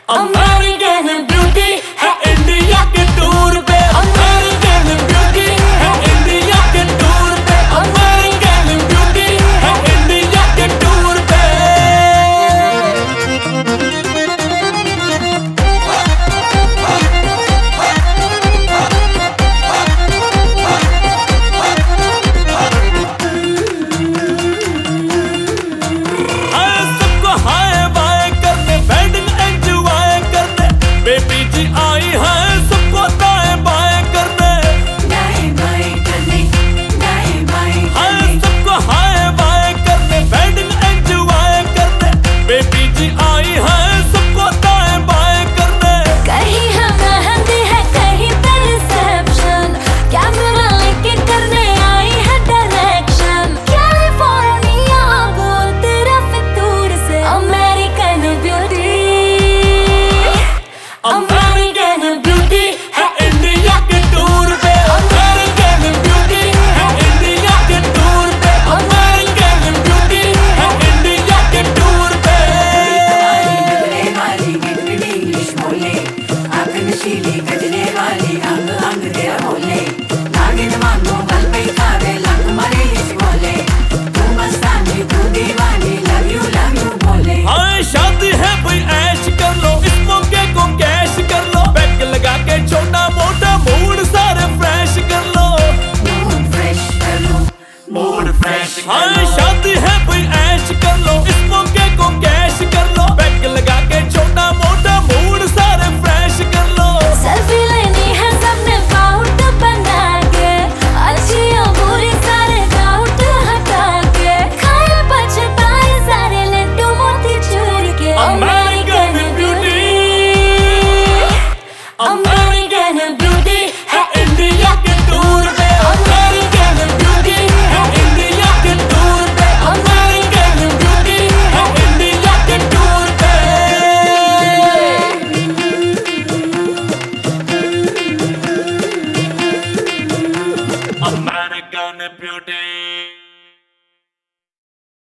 American beauty है India के tour पे। अमेरिकन ब्यूटी है इंडिया के टूर पे। अमेरिकन ब्यूटी है इंडिया के टूर पे। सबको हाय बाय करने वेडिंग एंजॉय करने बेबी जी आई है सबको दाएं बाएं करने। दाएं बाएं करने, दाएं बाएं करने, सबको हाय बाय करने वेडिंग एंजॉय करने बेबी जी आई है सबको दाएं बाएं करने। कहीं हम मेहंदी है कहीं पे रिसेप्शन, कैमरा लेके करने आई है डायरेक्शन। कैलिफोर्निया बोल तेरा फितूर से अमेरिकन ब्यूटी। अमेरिकन ब्यूटी है इंडिया के टूर पे। अमेरिकन ब्यूटी है इंडिया के टूर पे। अमेरिकन ब्यूटी है इंडिया के टूर पे। नखरे वाली गिटगिटी इंग्लिश बोले, आंख नशीली गजरे वाली अंग अंग तेरा बोले। नागिन वांगू बल पे खावे लंग मरे इस बोले। तू मस्तानी तू दीवानी लव यू बोले। हाँ शादी है भाई ऐश कर लो इस मौके को कैश कर लो। बैग लगा के छोटा मोटा मूड सारे फ्रेश कर लो। मूड फ्रेश कर लो, मूड फ्रेश कर हाँ लो। शादी है भाई ऐश कर लो इस मौके को कैश कर लो। बैग लगा के छोटा मोटा मूड सारे फ्रेश कर लो। सेल्फी लेनी है सबने बाउट बना के, अच्छी और बुरी सारे डाउट हटा के। खाए पछताए सारे लड्डू मोती चूर के। American beauty. अमेरिकन ब्यूटी है इंडिया के टूर पे। अमेरिकन ब्यूटी है इंडिया के टूर पे। अमेरिकन ब्यूटी है इंडिया के टूर पे। American beauty.